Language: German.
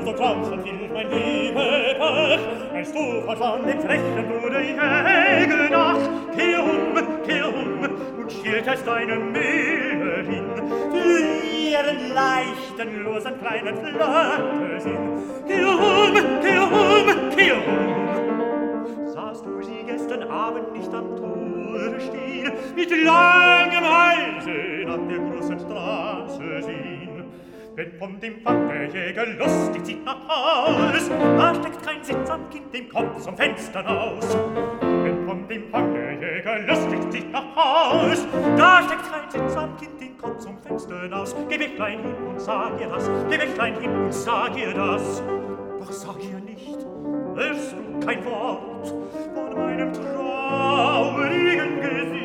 so tanzen will mein Liebebach, als du verschwand im frechen Tode Jäger nach. Kehr um und schieltest deine Mühe hin, für ihren leichten, losen kleinen Flattersinn. Kehr um. Sahst du sie gestern Abend nicht am Tore stehen, mit langem Halse nach der großen Straße sehen? Wenn von dem Fang der Jäger lustig zieht nach Haus, da steckt kein sittsam Kind dem Kopf zum Fenster aus. Wenn von dem Fang der Jäger lustig zieht nach Haus, da steckt kein sittsam Kind den Kopf zum Fenster aus. Geh weg, klein hin und sag ihr das, geh weg, klein hin und sag ihr das. Doch sag ihr nicht, hörst du kein Wort von meinem traurigen Gesicht.